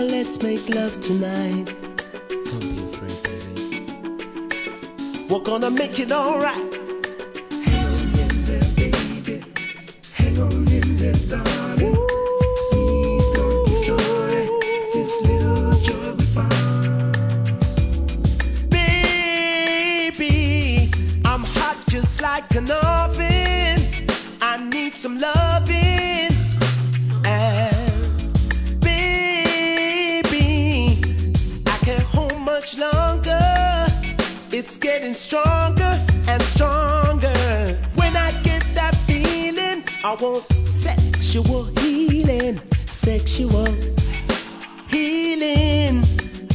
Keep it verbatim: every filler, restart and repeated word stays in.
let's make love tonight. Don't be afraid, baby. We're gonna make it alright. Hang on in there, baby. Hang on in there, darling. Please don't destroy this little joy we found. Baby, I'm hot just like an oven. I need some loving. And baby, I can't hold much longer. It's getting stronger and stronger. When I get that feeling, I want sexual